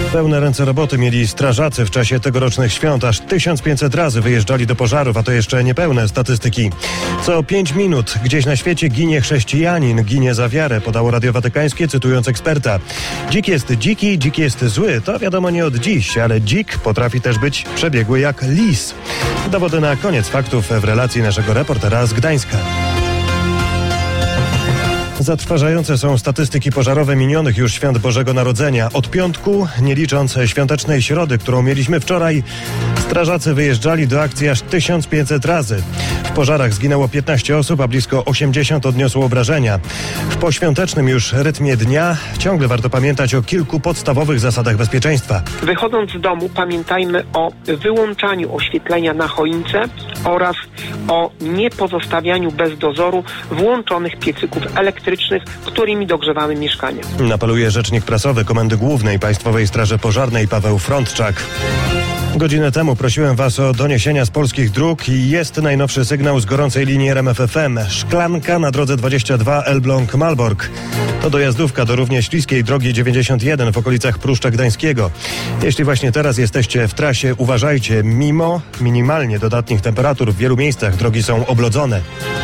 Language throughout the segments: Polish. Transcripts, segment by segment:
Pełne ręce roboty mieli strażacy w czasie tegorocznych świąt. Aż 1500 razy wyjeżdżali do pożarów, a to jeszcze niepełne statystyki. Co 5 minut gdzieś na świecie ginie chrześcijanin, ginie za wiarę, podało Radio Watykańskie, cytując eksperta. Dzik jest dziki, dzik jest zły. To wiadomo nie od dziś, ale dzik potrafi też być przebiegły jak lis. Dowody na koniec faktów w relacji naszego reportera z Gdańska. Zatrważające są statystyki pożarowe minionych już świąt Bożego Narodzenia. Od piątku, nie licząc świątecznej środy, którą mieliśmy wczoraj, strażacy wyjeżdżali do akcji aż 1500 razy. W pożarach zginęło 15 osób, a blisko 80 odniosło obrażenia. W poświątecznym już rytmie dnia ciągle warto pamiętać o kilku podstawowych zasadach bezpieczeństwa. Wychodząc z domu, pamiętajmy o wyłączaniu oświetlenia na choince oraz o niepozostawianiu bez dozoru włączonych piecyków elektrycznych, którymi dogrzewamy mieszkania. Apeluje rzecznik prasowy Komendy Głównej Państwowej Straży Pożarnej Paweł Frądczak. Godzinę temu prosiłem Was o doniesienia z polskich dróg i jest najnowszy sygnał z gorącej linii RMF FM. Szklanka na drodze 22 Elbląg-Malbork. To dojazdówka do równie śliskiej drogi 91 w okolicach Pruszcza Gdańskiego. Jeśli właśnie teraz jesteście w trasie, uważajcie. Mimo minimalnie dodatnich temperatur w wielu miejscach drogi są oblodzone.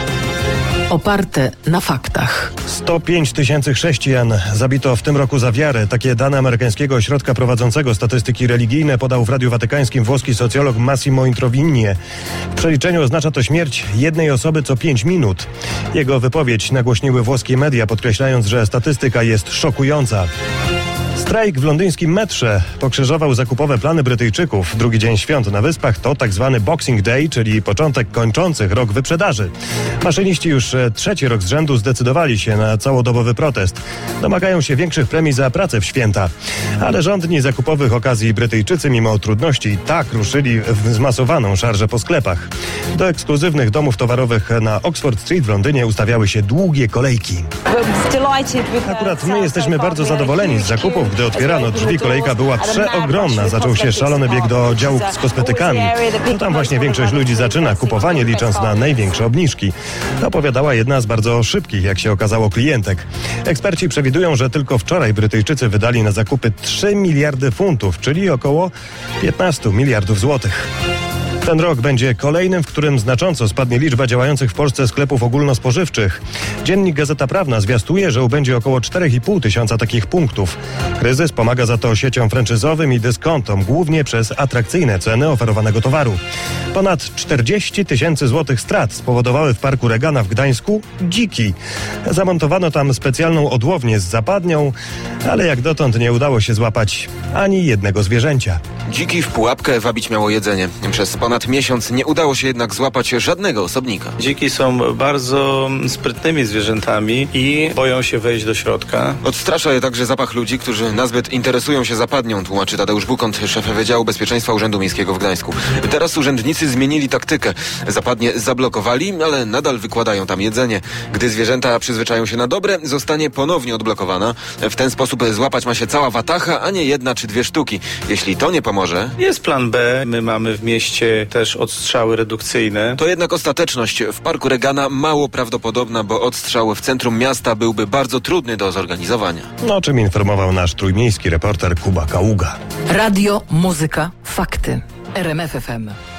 Oparte na faktach. 105 000 chrześcijan zabito w tym roku za wiarę. Takie dane amerykańskiego ośrodka prowadzącego statystyki religijne podał w Radiu Watykańskim włoski socjolog Massimo Introvigne. W przeliczeniu oznacza to śmierć jednej osoby co 5 minut. Jego wypowiedź nagłośniły włoskie media, podkreślając, że statystyka jest szokująca. Strajk w londyńskim metrze pokrzyżował zakupowe plany Brytyjczyków. Drugi dzień świąt na Wyspach to tak zwany Boxing Day, czyli początek kończących rok wyprzedaży. Maszyniści już trzeci rok z rzędu zdecydowali się na całodobowy protest. Domagają się większych premii za pracę w święta. Ale żądni zakupowych okazji Brytyjczycy mimo trudności tak ruszyli w zmasowaną szarżę po sklepach. Do ekskluzywnych domów towarowych na Oxford Street w Londynie ustawiały się długie kolejki. Akurat my jesteśmy bardzo zadowoleni z zakupów. Gdy otwierano drzwi, kolejka była przeogromna. Zaczął się szalony bieg do działów z kosmetykami. To tam właśnie większość ludzi zaczyna kupowanie, licząc na największe obniżki. Opowiadała jedna z bardzo szybkich, jak się okazało, klientek. Eksperci przewidują, że tylko wczoraj Brytyjczycy wydali na zakupy 3 miliardy funtów, czyli około 15 miliardów złotych. Ten rok będzie kolejnym, w którym znacząco spadnie liczba działających w Polsce sklepów ogólnospożywczych. Dziennik Gazeta Prawna zwiastuje, że ubędzie około 4,5 tysiąca takich punktów. Kryzys pomaga za to sieciom franczyzowym i dyskontom, głównie przez atrakcyjne ceny oferowanego towaru. Ponad 40 000 złotych strat spowodowały w Parku Regana w Gdańsku dziki. Zamontowano tam specjalną odłownię z zapadnią, ale jak dotąd nie udało się złapać ani jednego zwierzęcia. Dziki w pułapkę wabić miało jedzenie. Przez ponad miesiąc nie udało się jednak złapać żadnego osobnika. Dziki są bardzo sprytnymi zwierzętami i boją się wejść do środka. Odstrasza je także zapach ludzi, którzy nazbyt interesują się zapadnią, tłumaczy Tadeusz Bukont, szef Wydziału Bezpieczeństwa Urzędu Miejskiego w Gdańsku. Teraz urzędnicy zmienili taktykę. Zapadnie zablokowali, ale nadal wykładają tam jedzenie. Gdy zwierzęta przyzwyczają się na dobre, zostanie ponownie odblokowana. W ten sposób złapać ma się cała watacha, a nie 1 czy 2 sztuki. Jeśli to nie pomoże... Jest plan B. My mamy w mieście też odstrzały redukcyjne. To jednak ostateczność w Parku Regana mało prawdopodobna, bo odstrzał w centrum miasta byłby bardzo trudny do zorganizowania. O czym informował nasz trójmiejski reporter Kuba Kaługa. Radio, muzyka, fakty. RMF FM.